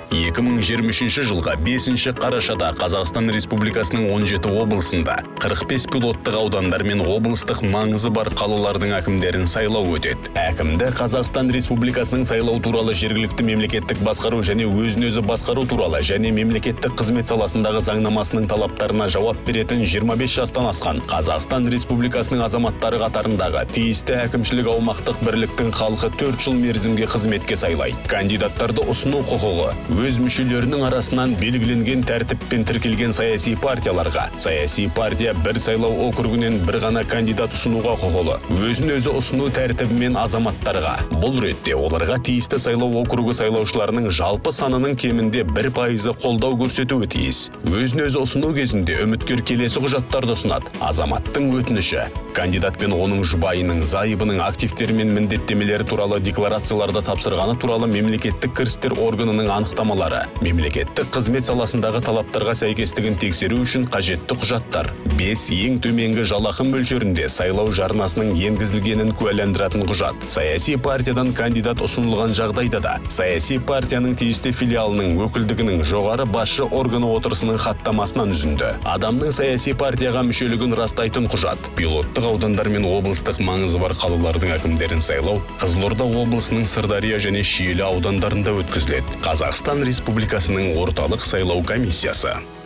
2023 жылға 5 қарашада Қазақстан Республикасының 17 облысында 45 пилоттық аудандар мен облыстық маңызы бар қалалардың әкімдерін сайлау өтеді. Әкімді Қазақстан Республикасының сайлау туралы жергілікті мемлекеттік басқару және өзін-өзі басқару туралы және мемлекеттік қызмет саласындағы заңнамасының талаптарына жауап беретін 25 жастан асқан Қазақстан Республикасының азаматтары қатарындағы тиісті әкімшілік аумақтық бірліктің халқы 4 жыл мерзімге қызметке сайлайды. Кандидаттарды ұсыну құқығы өз мүшелерінің арасынан белгіленген тәртіппен тіркелген саяси партияларға, саяси партия бір сайлау округінен бір ғана кандидат ұсынуға құқылы, өзін-өзі ұсыну тәртібімен азаматтарға. Бұл ретте оларға тиісті сайлау округі сайлаушыларының жалпы санының кемінде 1% қолдау көрсетуі тиіс. Өзін-өзі ұсыну кезінде үміткер келесі құжаттарды ұсынады: азаматтың өтініші, кандидат пен оның жұбайының, зайыбының активтері мен міндеттемелері туралы декларацияларды тапсырғаны туралы мемлекеттік кірістер органының анықтамалары, мемлекеттік қызмет саласындағы талаптарға сәйкестігін тексеру үшін қажетті құжаттар, 5 ең төменгі жалақы мөлшерінде сайлау жарнасының енгізілгенін куәландыратын құжат, саяси партиядан кандидат ұсынылған жағдайда да саяси партияның тиісті филиалының өкілдігінің жоғары басшы органы отырысының хаттамасынан үзінді. Адамның саяси партияға мүшелігін растайтын құжат, пилоттық аудандар мен облыстық маңызы бар қалалардың әкімдерін сайлау Қызылорда облысының Сырдария және Шиелі аудандарында өткізіледі. Қазақстан Республикасының орталық сайлау комиссиясы.